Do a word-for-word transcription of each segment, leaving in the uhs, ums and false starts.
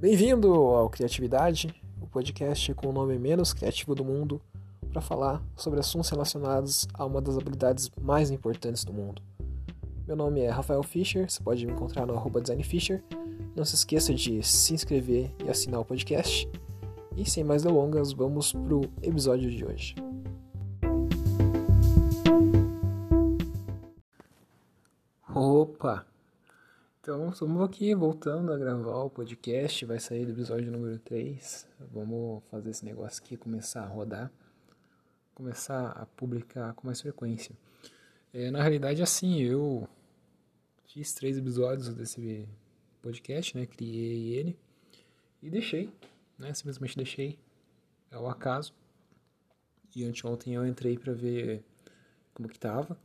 Bem-vindo ao Criatividade, o podcast com o nome menos criativo do mundo, para falar sobre assuntos relacionados a uma das habilidades mais importantes do mundo. Meu nome é Rafael Fischer, você pode me encontrar no arroba designfischer. Não se esqueça de se inscrever e assinar o podcast. E sem mais delongas, vamos para o episódio de hoje. Opa! Então, estamos aqui voltando a gravar o podcast, vai sair do episódio número três. Vamos fazer esse negócio aqui começar a rodar, começar a publicar com mais frequência. É, na realidade, assim, eu fiz três episódios desse podcast, né? Criei ele e deixei, né? Simplesmente deixei ao acaso. E anteontem eu entrei para ver como que tava.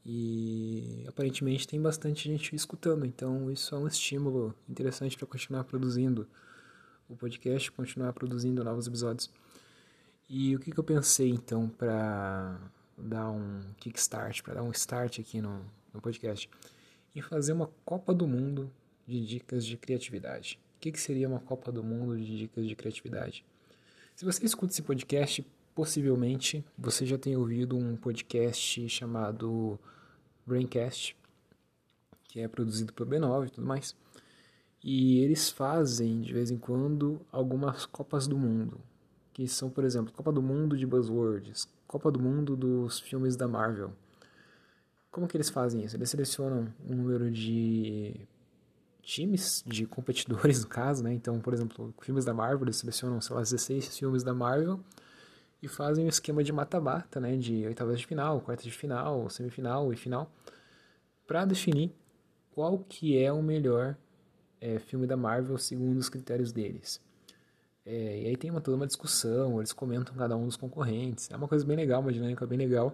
E aparentemente tem bastante gente escutando, então isso é um estímulo interessante para continuar produzindo o podcast, continuar produzindo novos episódios. E o que, que eu pensei então para dar um kickstart, para dar um start aqui no, no podcast? Em fazer uma Copa do Mundo de dicas de criatividade. O que, que seria uma Copa do Mundo de dicas de criatividade? Se você escuta esse podcast, possivelmente você já tenha ouvido um podcast chamado Braincast, que é produzido pelo B nove e tudo mais. E eles fazem, de vez em quando, algumas Copas do Mundo, que são, por exemplo, Copa do Mundo de Buzzwords, Copa do Mundo dos filmes da Marvel. Como que eles fazem isso? Eles selecionam um número de times, de competidores, no caso, né? Então, por exemplo, filmes da Marvel, eles selecionam, sei lá, dezesseis filmes da Marvel e fazem um esquema de mata-mata, né? De oitavas de final, quartas de final, semifinal e final, para definir qual que é o melhor é, filme da Marvel segundo os critérios deles. É, e aí tem uma, toda uma discussão, eles comentam cada um dos concorrentes. É uma coisa bem legal, uma dinâmica bem legal.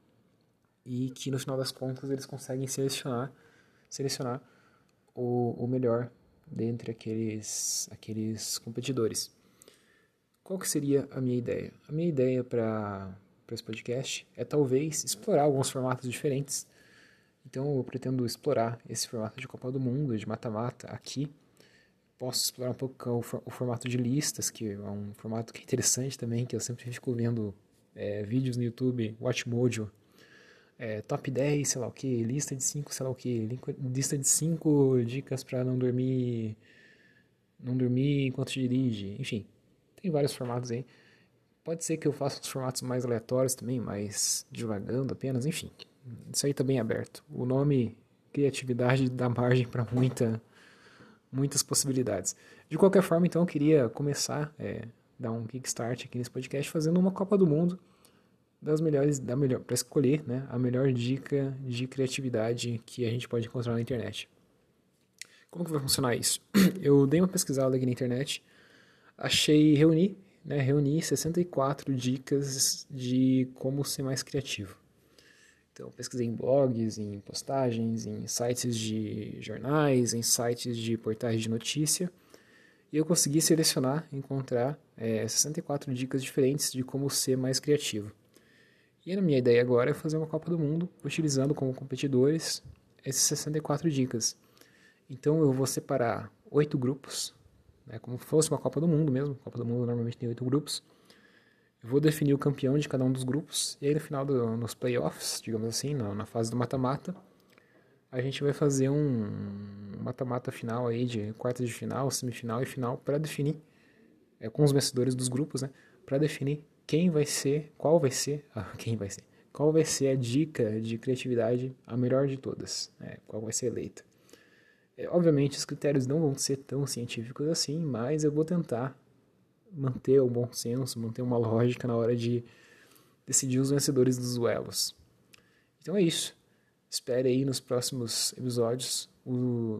E que no final das contas eles conseguem selecionar, selecionar o, o melhor dentre aqueles, aqueles competidores. Qual que seria a minha ideia? A minha ideia para esse podcast é talvez explorar alguns formatos diferentes. Então eu pretendo explorar esse formato de Copa do Mundo, de mata-mata aqui. Posso explorar um pouco o, o formato de listas, que é um formato que é interessante também, que eu sempre fico vendo é, vídeos no YouTube, Watchmojo, é, top dez, sei lá o que, lista de cinco, sei lá o que, lista de cinco dicas para não dormir, não dormir enquanto dirige, enfim. Tem vários formatos aí. Pode ser que eu faça uns formatos mais aleatórios também, mais divagando apenas, enfim. Isso aí tá bem aberto. O nome criatividade dá margem para muita, muitas possibilidades. De qualquer forma, então, eu queria começar, é, dar um kickstart aqui nesse podcast, fazendo uma Copa do Mundo das melhores, da melhor, para escolher, né, a melhor dica de criatividade que a gente pode encontrar na internet. Como que vai funcionar isso? Eu dei uma pesquisada aqui na internet, achei, reuni, né, reuni sessenta e quatro dicas de como ser mais criativo. Então, pesquisei em blogs, em postagens, em sites de jornais, em sites de portais de notícia, e eu consegui selecionar, encontrar é, sessenta e quatro dicas diferentes de como ser mais criativo. E a minha ideia agora é fazer uma Copa do Mundo, utilizando como competidores essas sessenta e quatro dicas. Então, eu vou separar oito grupos, né, como se fosse uma Copa do Mundo mesmo. A Copa do Mundo normalmente tem oito grupos. Eu vou definir o campeão de cada um dos grupos. E aí no final, do, nos playoffs, digamos assim, na, na fase do mata-mata, a gente vai fazer um mata-mata final aí de quartas de final, semifinal e final para definir, é, com os vencedores dos grupos, né, para definir quem vai ser, qual vai ser, ah, quem vai ser, qual vai ser a dica de criatividade a melhor de todas, né, qual vai ser eleita. É, obviamente, os critérios não vão ser tão científicos assim, mas eu vou tentar manter o bom senso, manter uma lógica na hora de decidir os vencedores dos duelos. Então é isso. Espere aí nos próximos episódios o,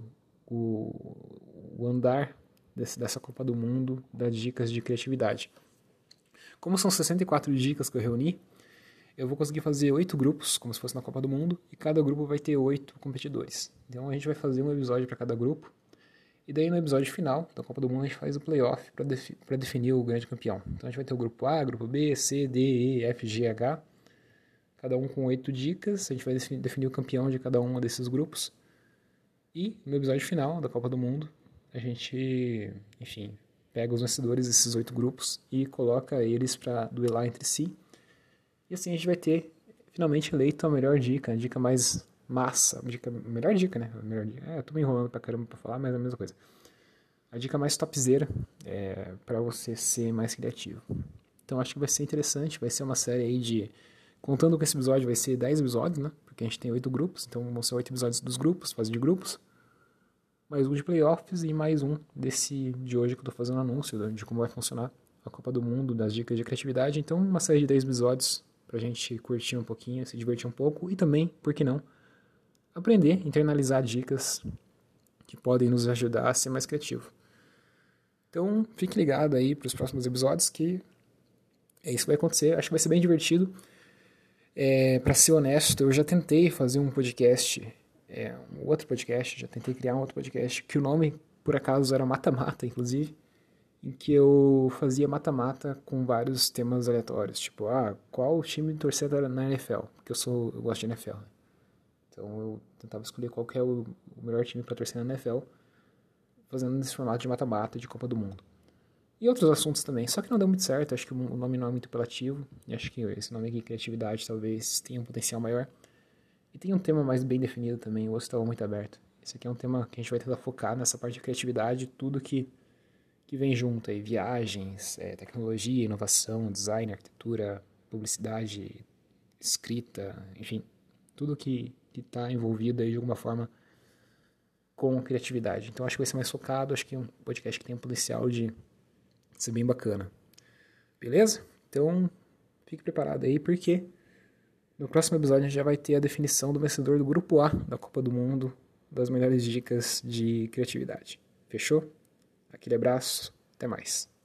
o, o andar desse, dessa Copa do Mundo das dicas de criatividade. Como são sessenta e quatro dicas que eu reuni, eu vou conseguir fazer oito grupos, como se fosse na Copa do Mundo, e cada grupo vai ter oito competidores. Então a gente vai fazer um episódio para cada grupo, e daí no episódio final da Copa do Mundo a gente faz o playoff para defi- definir o grande campeão. Então a gente vai ter o grupo A, grupo B, C, D, E, F, G, H, cada um com oito dicas. A gente vai definir, definir o campeão de cada um desses grupos. E no episódio final da Copa do Mundo a gente, enfim, pega os vencedores desses oito grupos e coloca eles para duelar entre si. E assim a gente vai ter finalmente eleito a melhor dica, a dica mais massa, a dica, a melhor dica, né? A melhor dica. É, eu tô me enrolando pra caramba pra falar, mas é a mesma coisa. A dica mais topzera é para você ser mais criativo. Então acho que vai ser interessante, vai ser uma série aí de... Contando com esse episódio, vai ser dez episódios, né? Porque a gente tem oito grupos, então vão ser oito episódios dos grupos, fase de grupos. Mais um de playoffs e mais um desse de hoje que eu tô fazendo anúncio de como vai funcionar a Copa do Mundo, das dicas de criatividade. Então uma série de dez episódios pra gente curtir um pouquinho, se divertir um pouco e também, por que não, aprender, internalizar dicas que podem nos ajudar a ser mais criativo. Então fique ligado aí para os próximos episódios que é isso que vai acontecer. Acho que vai ser bem divertido. É, para ser honesto, eu já tentei fazer um podcast, é, um outro podcast, já tentei criar um outro podcast, que o nome, por acaso, era Mata-Mata, inclusive, em que eu fazia mata-mata com vários temas aleatórios, tipo, ah, qual time torcer na N F L? Porque eu, sou, eu gosto de N F L. Então eu tentava escolher qual que é o, o melhor time para torcer na N F L, fazendo nesse formato de mata-mata de Copa do Mundo. E outros assuntos também, só que não deu muito certo, acho que o nome não é muito apelativo, e acho que esse nome aqui, criatividade, talvez tenha um potencial maior. E tem um tema mais bem definido também, o outro estava muito aberto. Esse aqui é um tema que a gente vai tentar focar nessa parte de criatividade, tudo que, que vem junto aí, viagens, é, tecnologia, inovação, design, arquitetura, publicidade, escrita, enfim, tudo que está envolvido aí de alguma forma com criatividade. Então acho que vai ser mais focado, acho que é um podcast que tem um potencial de ser bem bacana. Beleza? Então, fique preparado aí, porque no próximo episódio a gente já vai ter a definição do vencedor do Grupo A da Copa do Mundo, das melhores dicas de criatividade. Fechou? Aquele abraço, até mais.